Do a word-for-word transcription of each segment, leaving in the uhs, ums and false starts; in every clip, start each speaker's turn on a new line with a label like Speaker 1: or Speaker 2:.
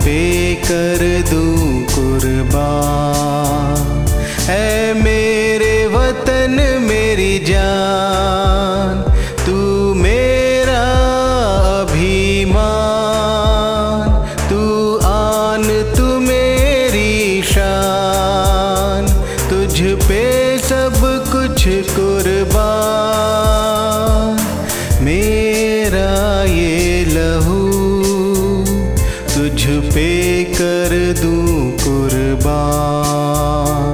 Speaker 1: पे कर दूं कुर्बान। ऐ मेरे वतन मेरी जान, तू मेरा अभिमान, तू आन तू मेरी शान, तुझ पे सब कुछ कुर्बान। मेरा ये लहू तुझ पे कर दूं कुर्बान।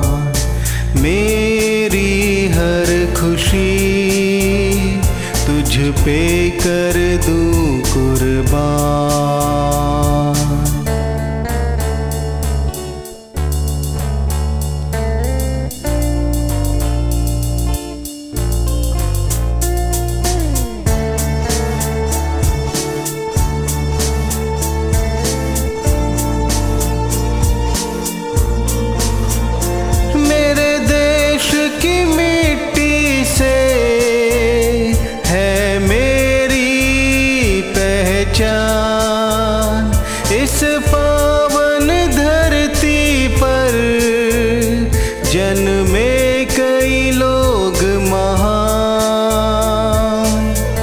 Speaker 1: मेरी हर खुशी तुझ पे कर दूं कुर्बान। इस पावन धरती पर जन्मे कई लोग महान।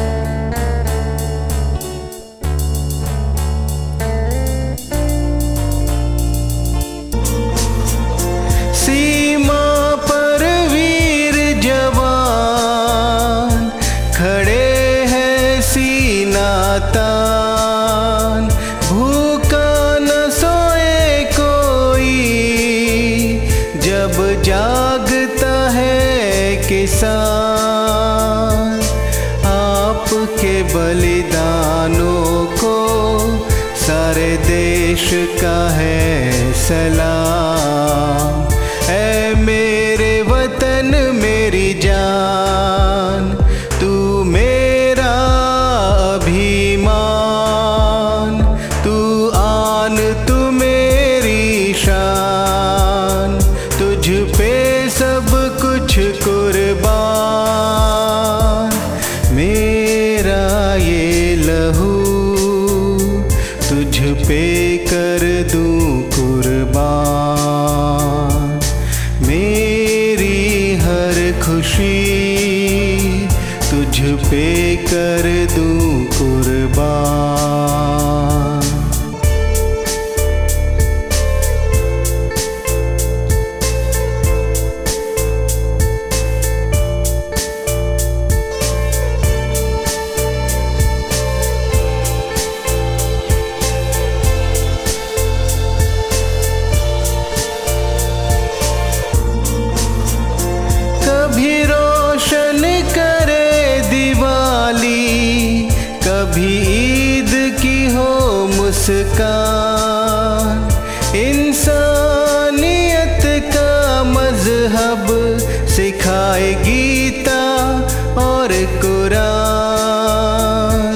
Speaker 1: सीमा पर वीर जवान खड़े हैं सीना तान, भूखा न सोए कोई जब जागता है किसान। आपके बलिदानों को सारे देश का है सलाम। ऐ मेरे वतन मेरी जान, तू मेरा अभिमान, तू आन तू मेरी शान, तुझ पे सब कुछ कुर्बान। मेरा ये लहू तुझ पे कर दूं कुर्बान। मेरी हर खुशी तुझ पे कर दूं कुर्बान। कभी रोशन करे दिवाली, कभी ईद की हो मुस्कान। इंसानियत का मजहब सिखाए गीता और कुरान।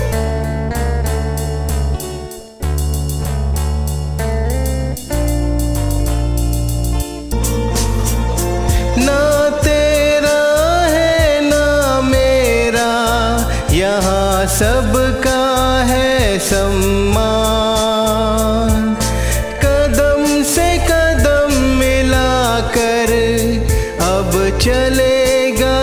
Speaker 1: ना तेरा है ना मेरा, यहाँ सबका है सम्मान। कदम से कदम मिलाकर अब चलेगा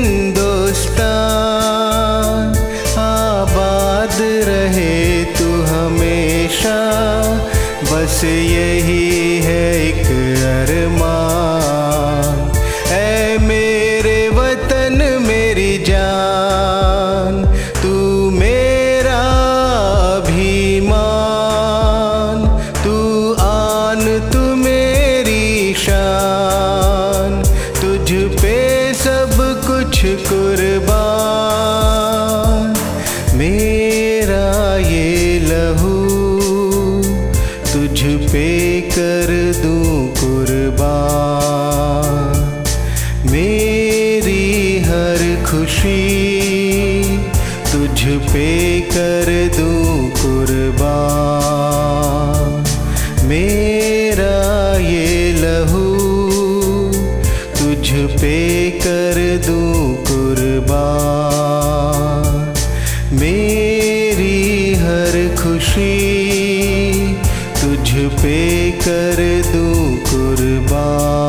Speaker 1: हिंदुस्तान। आबाद रहे तू हमेशा, बस यही है एक अरमान। ऐ मेरे वतन मेरी जान, तू मेरा अभिमान, तू आन तू मेरी शान, तुझ पे सब कुछ कुर्बान। मेरा ये लहू तुझ पे कर दूं कुर्बान। मेरी हर खुशी तुझ पे कर दूं कुर्बान। मेरा ये लहू तुझ पे कर दूं कुर्बान। मेरी हर खुशी तुझ पे कर दूं कुर्बान।